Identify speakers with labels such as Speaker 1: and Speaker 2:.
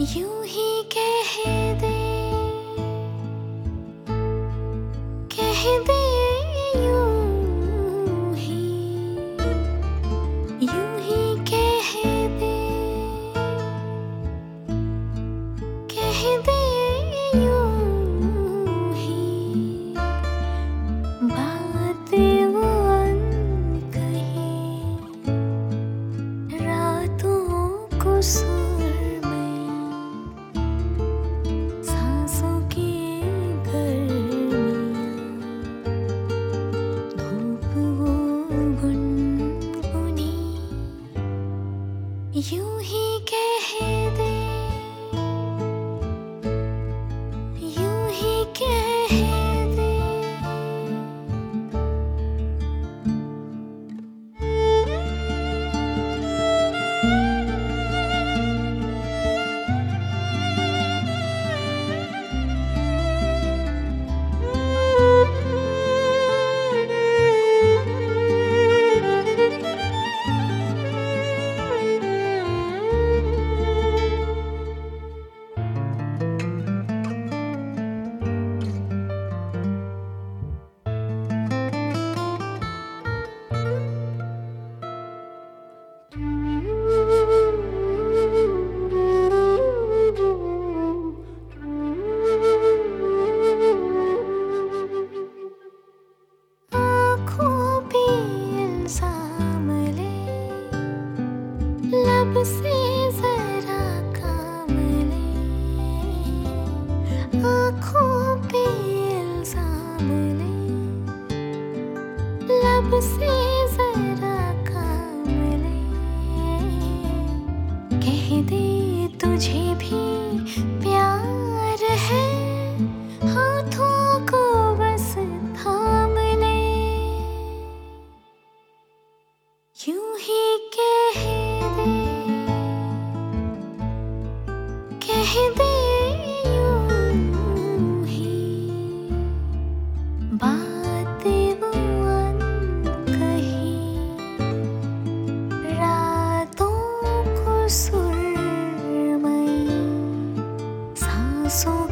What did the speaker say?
Speaker 1: यूं ही कह दे, कह दे यूं ही कह दे, कह दे यूं ही बात वो अनकही रातों को यूं ही कह दे, यूं ही कह दे। लब से जरा काम ले, आँखों पे इल्जाम ले, लब से जरा काम ले, कह दे तुझे भी प्यार है, हाथों को बस थाम ले, यूं ही कह कह दे यूं ही बात वो अनकही रातों को सुरमई सांसों